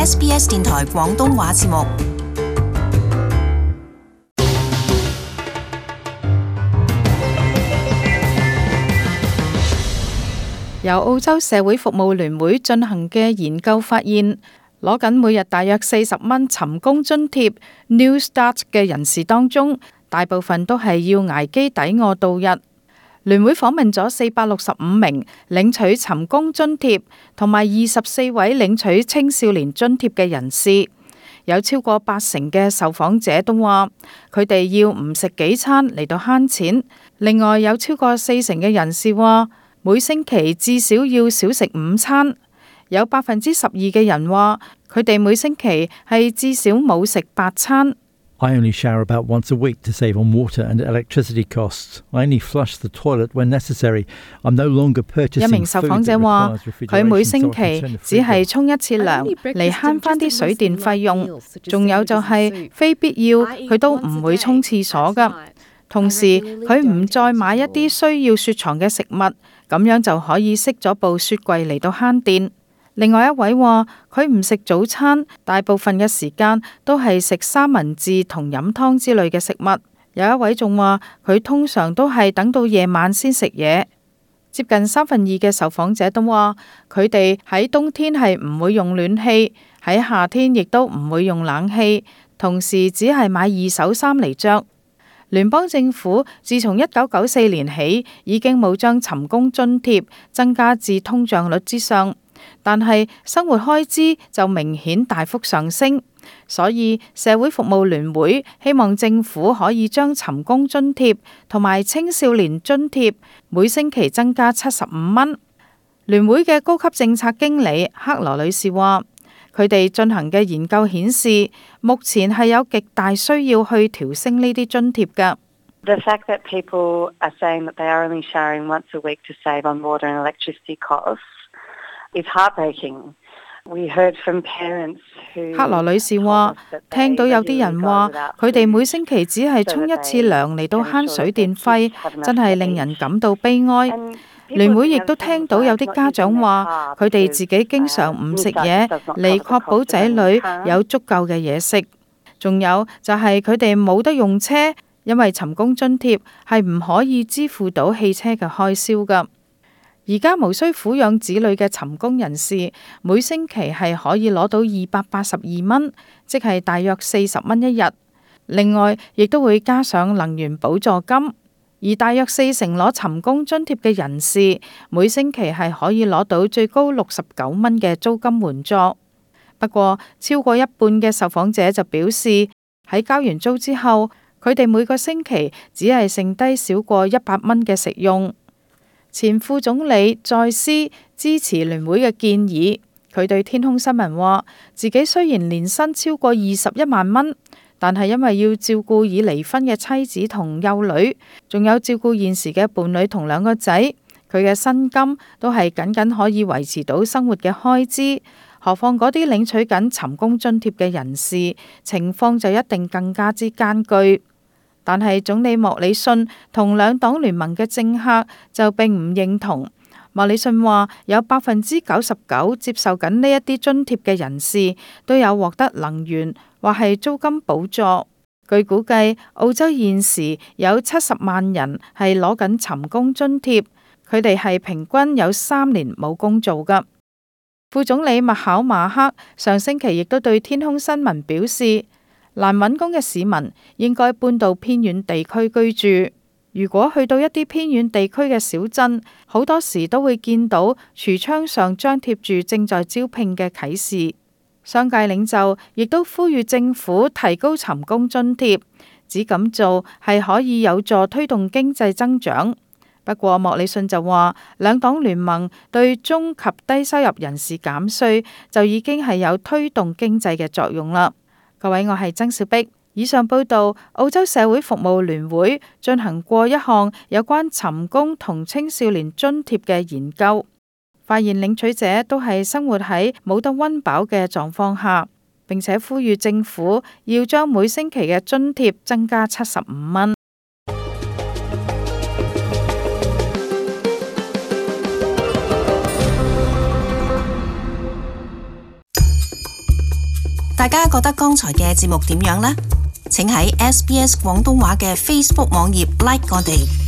SBS 電台廣東話節目。 由澳洲社會服務聯會進行嘅研究發現，攞緊每日大約40蚊尋工津貼 New Start 嘅人士當中，大部分都係要捱飢抵餓度日。聯會訪問咗465名領取尋工津貼同埋24位領取青少年津貼嘅人士，有超過80%嘅受訪者都話佢哋要唔食幾餐嚟到慳錢。另外有超過40%嘅人士話每星期至少要少食5餐，有12%嘅人話佢哋每星期係至少冇食8餐。 I only shower about once a week to save on water and electricity costs. I only flush the toilet when necessary. I'm no longer purchasing food. 一名受訪者話佢每星期只係沖一次涼嚟慳翻啲水電費用，仲有就係非必要佢都唔會沖廁所㗎。同時佢唔再買一啲需要雪藏嘅食物，咁樣就可以熄咗部雪櫃嚟到慳電。另外一位話佢唔食早餐，大部分嘅時間都係食三文治同飲湯之類嘅食物。有一位仲話佢通常都係等到夜晚先食嘢。接近2/3嘅受訪者都話佢哋喺冬天係唔會用暖氣，喺夏天亦都唔會用冷氣，同時只係買2手衫嚟着。聯邦政府自從1994年起已經冇將尋工津貼增加至通脹率之上，但係生活開支就明顯大幅上升，所以社會服務聯會希望政府可以將尋工津貼同埋青少年津貼每星期增加75蚊。聯會嘅高級政策經理克羅女士話，佢哋進行嘅研究顯示，目前係有極大需要去調升呢啲津貼㗎。 The fact that people are saying that they are only showering once a week to save on water and electricity costs is heartbreaking. We heard from parents who 克羅女士話，聽到有啲人話佢哋每星期只係沖一次涼嚟到慳水電費，真係令人感到悲哀。聯會亦都聽到有啲家長話佢哋自己經常唔食嘢嚟確保仔女有足夠嘅嘢食。仲有就係佢哋冇得用車，因為尋工津貼係唔可以支付到汽車嘅開銷㗎。而家無需撫養子女嘅尋工人士，每星期係可以攞到282蚊，即係大約40蚊一日。另外，亦都會加上能源補助金。而大約40%攞尋工津貼嘅人士，每星期係可以攞到最高69蚊嘅租金援助。不過，超過一半嘅受訪者就表示，喺交完租之後，佢哋每個星期只係剩低少過100蚊嘅食用。前副總理再斯支持聯會嘅建議，佢對天空新聞話，自己雖然年薪超過21萬蚊，但係因為要照顧已離婚嘅妻子同幼女，仲有照顧現時嘅伴侶同2個仔，佢嘅薪金都係僅僅可以維持到生活嘅開支。何況嗰啲領取緊尋工津貼嘅人士，情況就一定更加之艱巨。但係總理莫里遜同兩黨聯盟嘅政客就並唔認同。莫里遜話有99%接受緊呢一啲津貼嘅人士都有獲得能源或係租金補助。據估計，澳洲現時有70萬人係攞緊尋工津貼，佢哋係平均有3年冇工做㗎。副總理麥考馬克上星期亦都對天空新聞表示，難揾工嘅市民應該搬到偏遠地區居住。如果去到一啲偏遠地區嘅小鎮，好多時都會見到櫥窗上張貼住正在招聘嘅啟示。商界領袖亦都呼籲政府提高尋工津貼，指咁做係可以有助推動經濟增長。不過莫里遜就話，兩黨聯盟對中及低收入人士減稅就已經係有推動經濟嘅作用啦。各位，我係曾小碧。以上報道，澳洲社會服務聯會進行過一項有關尋工同青少年津貼嘅研究，發現領取者都係生活喺冇得溫飽嘅狀況下，並且呼籲政府要將每星期嘅津貼增加75蚊。 大家覺得剛才嘅節目點樣呢？請喺SBS 廣東話嘅 Facebook 網頁 like 我哋。